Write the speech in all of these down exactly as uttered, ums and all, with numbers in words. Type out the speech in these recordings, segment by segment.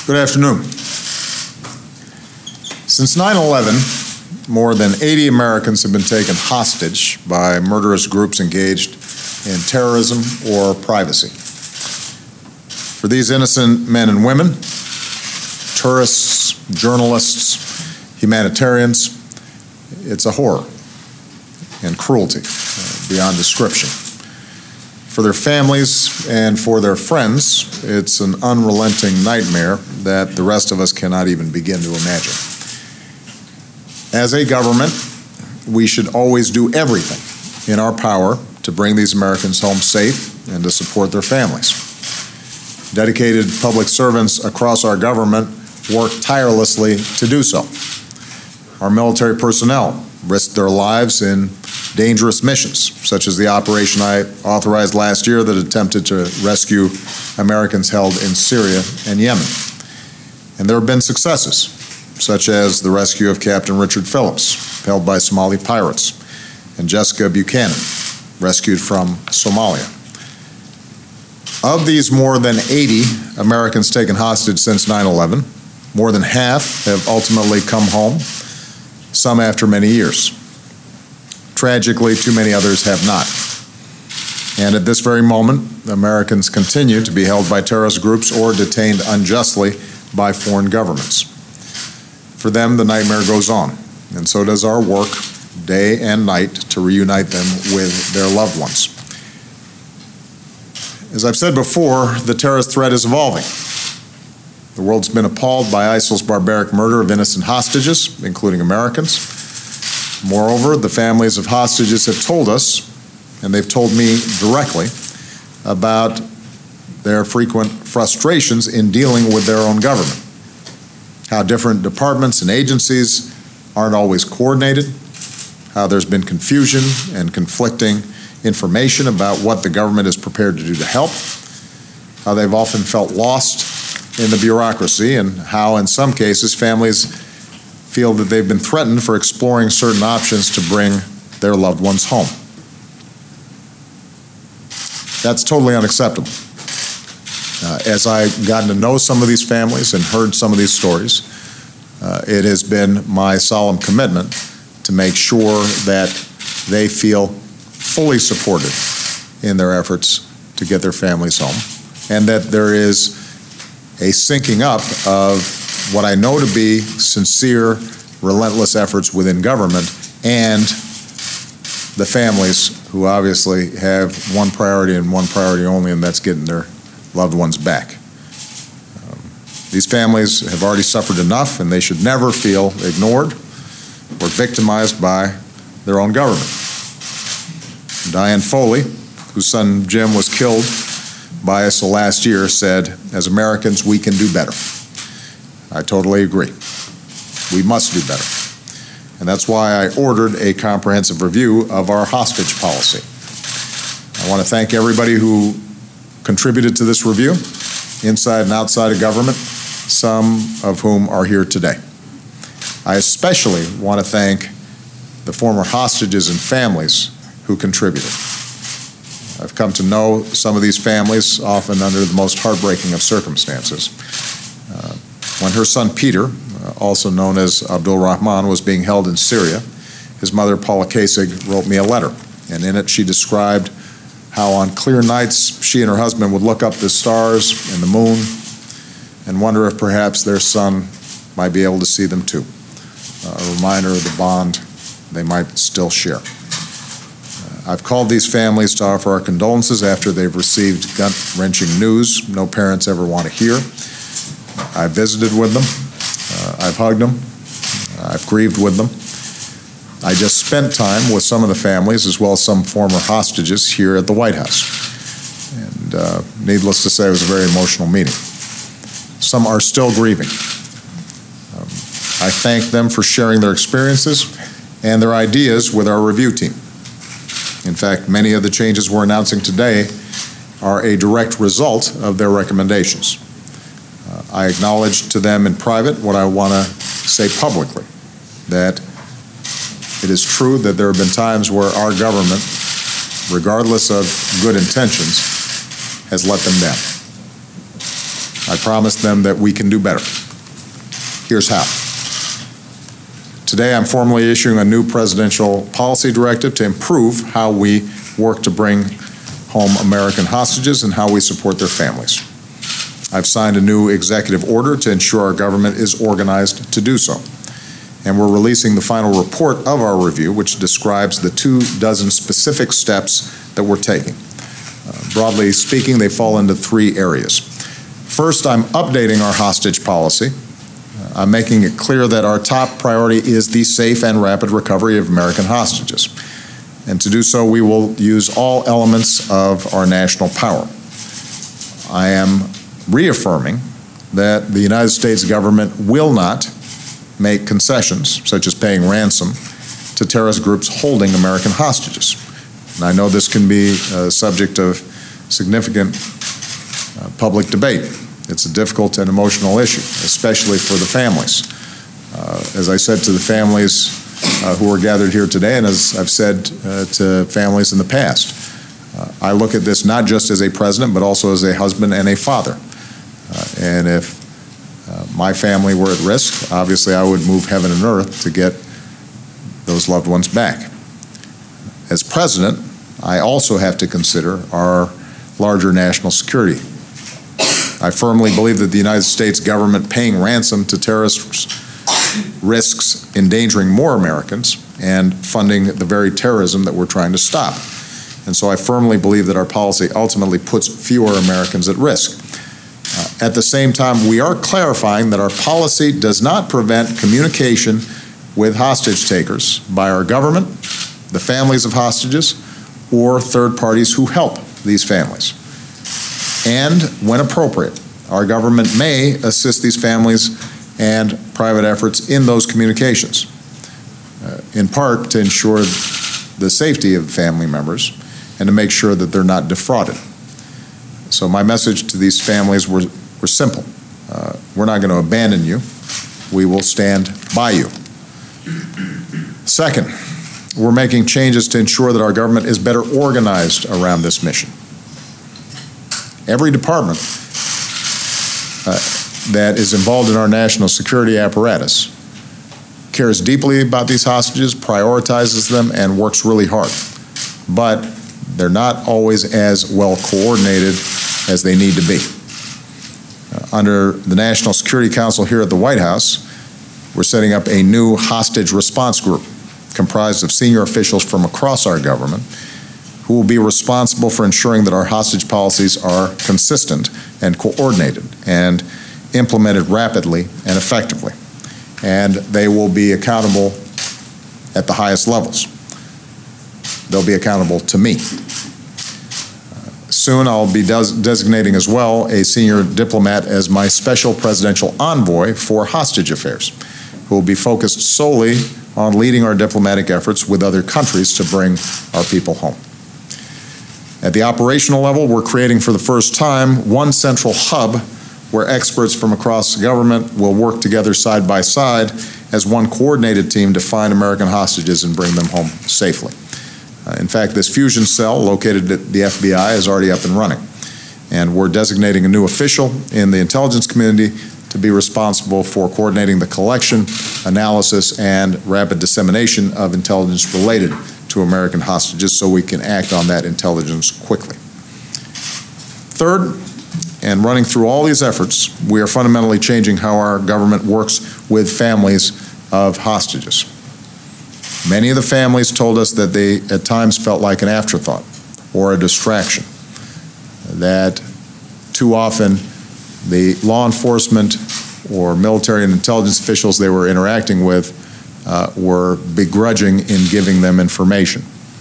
Good afternoon. Since nine eleven, more than eighty Americans have been taken hostage by murderous groups engaged in terrorism or piracy. For these innocent men and women, tourists, journalists, humanitarians, it's a horror and cruelty uh, beyond description. For their families and for their friends, it's an unrelenting nightmare that the rest of us cannot even begin to imagine. As a government, we should always do everything in our power to bring these Americans home safe and to support their families. Dedicated public servants across our government work tirelessly to do so. Our military personnel risk their lives in dangerous missions, such as the operation I authorized last year that attempted to rescue Americans held in Syria and Yemen. And there have been successes, such as the rescue of Captain Richard Phillips, held by Somali pirates, and Jessica Buchanan, rescued from Somalia. Of these more than eighty Americans taken hostage since nine eleven, more than half have ultimately come home, some after many years. Tragically, too many others have not. And at this very moment, Americans continue to be held by terrorist groups or detained unjustly by foreign governments. For them, the nightmare goes on, and so does our work day and night to reunite them with their loved ones. As I've said before, the terrorist threat is evolving. The world's been appalled by ISIL's barbaric murder of innocent hostages, including Americans. Moreover, the families of hostages have told us, and they've told me directly, about their frequent frustrations in dealing with their own government. How different departments and agencies aren't always coordinated, how there's been confusion and conflicting information about what the government is prepared to do to help, how they've often felt lost in the bureaucracy, and how in some cases families feel that they've been threatened for exploring certain options to bring their loved ones home. That's totally unacceptable. Uh, as I've gotten to know some of these families and heard some of these stories, uh, it has been my solemn commitment to make sure that they feel fully supported in their efforts to get their families home, and that there is a syncing up of what I know to be sincere, relentless efforts within government and the families who obviously have one priority and one priority only, and that's getting their loved ones back. Um, these families have already suffered enough, and they should never feel ignored or victimized by their own government. Diane Foley, whose son Jim was killed by ISIL last year, said, "As Americans, we can do better." I totally agree. We must do better. And that's why I ordered a comprehensive review of our hostage policy. I want to thank everybody who contributed to this review, inside and outside of government, some of whom are here today. I especially want to thank the former hostages and families who contributed. I've come to know some of these families, often under the most heartbreaking of circumstances. Uh, when her son Peter, uh, also known as Abdul Rahman, was being held in Syria, his mother Paula Kasig wrote me a letter, and in it she described how on clear nights she and her husband would look up at the stars and the moon and wonder if perhaps their son might be able to see them too, uh, a reminder of the bond they might still share. I've called these families to offer our condolences after they've received gut-wrenching news no parents ever want to hear. I've visited with them. Uh, I've hugged them. I've grieved with them. I just spent time with some of the families as well as some former hostages here at the White House. And uh, needless to say, it was a very emotional meeting. Some are still grieving. Um, I thank them for sharing their experiences and their ideas with our review team. In fact, many of the changes we're announcing today are a direct result of their recommendations. Uh, I acknowledge to them in private what I want to say publicly, that it is true that there have been times where our government, regardless of good intentions, has let them down. I promised them that we can do better. Here's how. Today, I'm formally issuing a new presidential policy directive to improve how we work to bring home American hostages and how we support their families. I've signed a new executive order to ensure our government is organized to do so. And we're releasing the final report of our review, which describes the two dozen specific steps that we're taking. Uh, broadly speaking, they fall into three areas. First, I'm updating our hostage policy. Uh, I'm making it clear that our top priority is the safe and rapid recovery of American hostages. And to do so, we will use all elements of our national power. I am reaffirming that the United States government will not make concessions, such as paying ransom, to terrorist groups holding American hostages. And I know this can be a subject of significant uh, public debate. It's a difficult and emotional issue, especially for the families. Uh, as I said to the families uh, who are gathered here today, and as I've said uh, to families in the past, uh, I look at this not just as a president, but also as a husband and a father. Uh, and if uh, my family were at risk, obviously I would move heaven and earth to get those loved ones back. As president, I also have to consider our larger national security. I firmly believe that the United States government paying ransom to terrorists risks endangering more Americans and funding the very terrorism that we're trying to stop. And so I firmly believe that our policy ultimately puts fewer Americans at risk. Uh, at the same time, we are clarifying that our policy does not prevent communication with hostage takers by our government, the families of hostages, or third parties who help these families. And when appropriate, our government may assist these families and private efforts in those communications, uh, in part to ensure the safety of family members and to make sure that they're not defrauded. So my message to these families were, were simple. Uh, we're not going to abandon you. We will stand by you. Second, we're making changes to ensure that our government is better organized around this mission. Every department uh, that is involved in our national security apparatus cares deeply about these hostages, prioritizes them, and works really hard. But they're not always as well coordinated as they need to be. Uh, under the National Security Council here at the White House, we're setting up a new hostage response group comprised of senior officials from across our government who will be responsible for ensuring that our hostage policies are consistent and coordinated and implemented rapidly and effectively. And they will be accountable at the highest levels. They'll be accountable to me. Soon I'll be des designating as well a senior diplomat as my special presidential envoy for hostage affairs, who will be focused solely on leading our diplomatic efforts with other countries to bring our people home. At the operational level, we're creating for the first time one central hub where experts from across the government will work together side by side as one coordinated team to find American hostages and bring them home safely. Uh, in fact, this fusion cell located at the F B I is already up and running, and we're designating a new official in the intelligence community to be responsible for coordinating the collection, analysis, and rapid dissemination of intelligence related to American hostages so we can act on that intelligence quickly. Third, and running through all these efforts, we are fundamentally changing how our government works with families of hostages. Many of the families told us that they at times felt like an afterthought or a distraction, that too often the law enforcement or military and intelligence officials they were interacting with uh, were begrudging in giving them information.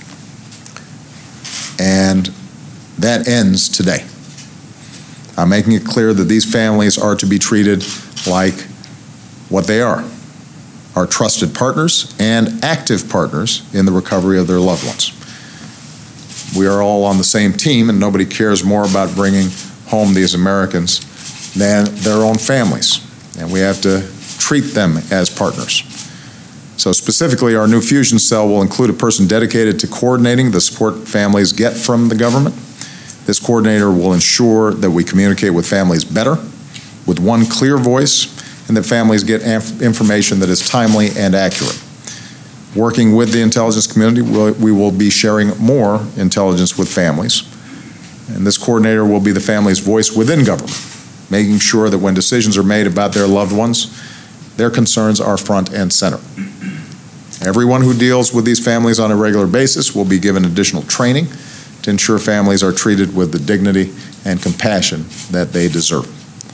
And that ends today. I'm making it clear that these families are to be treated like what they are, our trusted partners and active partners in the recovery of their loved ones. We are all on the same team, and nobody cares more about bringing home these Americans than their own families, and we have to treat them as partners. So specifically, our new fusion cell will include a person dedicated to coordinating the support families get from the government. This coordinator will ensure that we communicate with families better, with one clear voice, and that families get information that is timely and accurate. Working with the intelligence community, we will be sharing more intelligence with families. And this coordinator will be the family's voice within government, making sure that when decisions are made about their loved ones, their concerns are front and center. Everyone who deals with these families on a regular basis will be given additional training to ensure families are treated with the dignity and compassion that they deserve.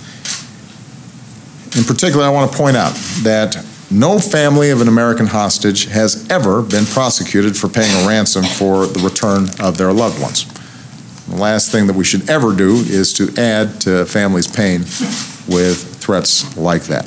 In particular, I want to point out that no family of an American hostage has ever been prosecuted for paying a ransom for the return of their loved ones. The last thing that we should ever do is to add to families' pain with threats like that.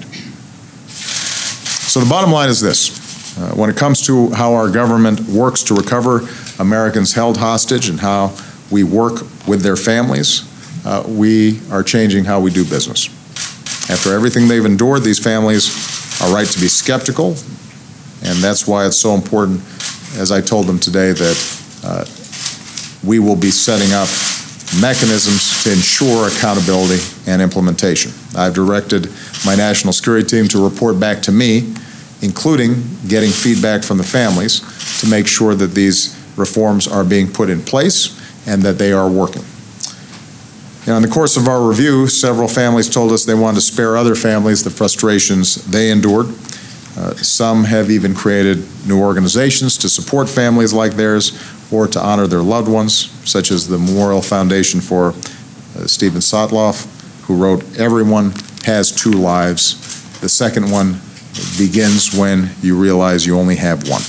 So the bottom line is this. Uh, when it comes to how our government works to recover Americans held hostage and how we work with their families, uh, we are changing how we do business. After everything they've endured, these families are right to be skeptical, and that's why it's so important, as I told them today, that uh, we will be setting up mechanisms to ensure accountability and implementation. I've directed my national security team to report back to me, including getting feedback from the families to make sure that these reforms are being put in place and that they are working. Now, in the course of our review, several families told us they wanted to spare other families the frustrations they endured. Uh, some have even created new organizations to support families like theirs or to honor their loved ones, such as the Memorial Foundation for uh, Stephen Sotloff, who wrote, "Everyone has two lives. The second one begins when you realize you only have one."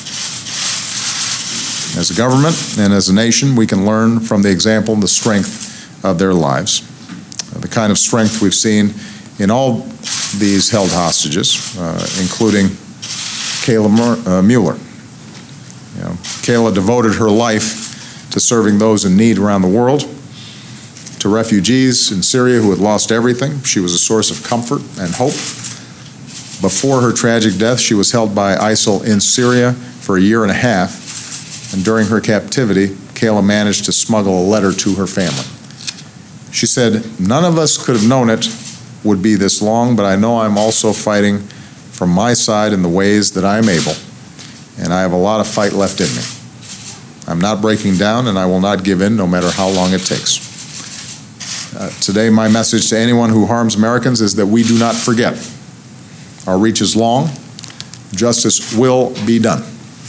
As a government and as a nation, we can learn from the example and the strength of their lives. The kind of strength we've seen in all these held hostages, uh, including Kayla uh, Mueller. You know, Kayla devoted her life to serving those in need around the world. To refugees in Syria who had lost everything, she was a source of comfort and hope. Before her tragic death, she was held by ISIL in Syria for a year and a half, and during her captivity, Kayla managed to smuggle a letter to her family. She said, "None of us could have known it would be this long, but I know I'm also fighting from my side in the ways that I'm able, and I have a lot of fight left in me. I'm not breaking down, and I will not give in no matter how long it takes." Uh, today, my message to anyone who harms Americans is that we do not forget. Our reach is long. Justice will be done.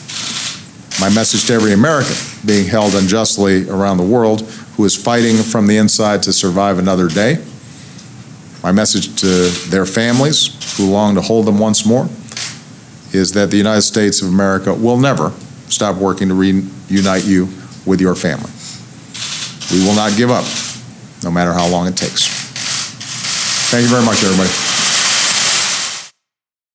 My message to every American being held unjustly around the world who is fighting from the inside to survive another day, my message to their families who long to hold them once more, is that the United States of America will never stop working to reunite you with your family. We will not give up, no matter how long it takes. Thank you very much, everybody.